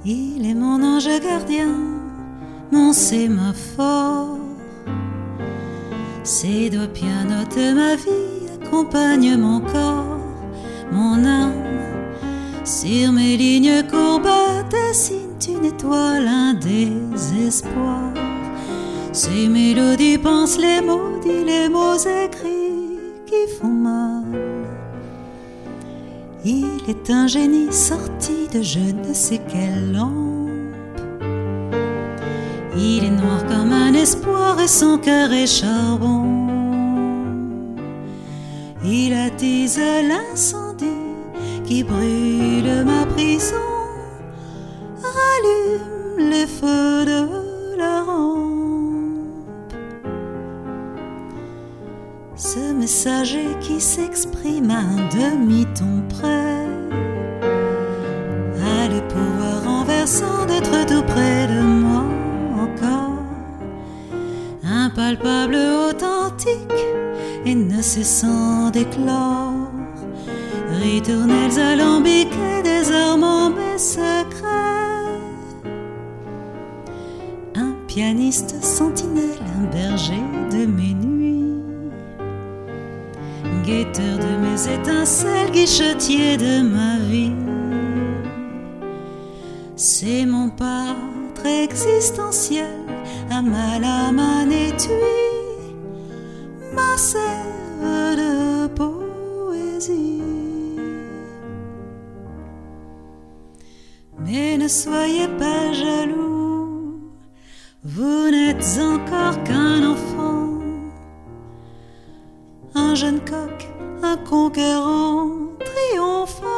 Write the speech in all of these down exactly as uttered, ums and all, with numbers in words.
Il est mon ange gardien, mon sémaphore. Ses doigts pianotent ma vie, accompagnent mon corps, mon âme. Sur mes lignes courbes dessine une étoile, un désespoir. Ces mélodies pensent les mots, disent les mots écrits qui font mal. Il est un génie sorti de je ne sais quelle lampe. Il est noir comme un espoir et son cœur est charbon. Il attise l'incendie qui brûle ma prison, rallume les feux de la rampe. Ce messager qui s'exprime à un demi-ton près a le pouvoir renversant d'être tout près de moi encore, impalpable, authentique et ne cessant d'éclore. Ritournelles alambiquées désarmant mes secrets. Un pianiste sentinelle, un berger de mes nuits, guetteur de mes étincelles, guichetier de ma vie. C'est mon pâtre existentiel, à mal à man étui, ma sève de poésie. Mais ne soyez pas jaloux, vous n'êtes encore qu'un enfant, un jeune coq, un conquérant triomphant.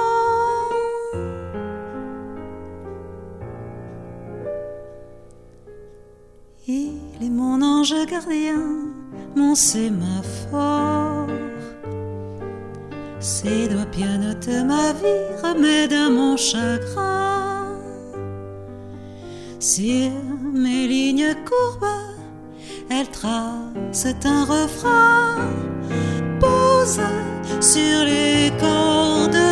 Il est mon ange gardien, mon sémaphore. Ses doigts pianotent ma vie, remède à mon chagrin. Sur mes lignes courbes, elle trace un refrain, pose sur les cordes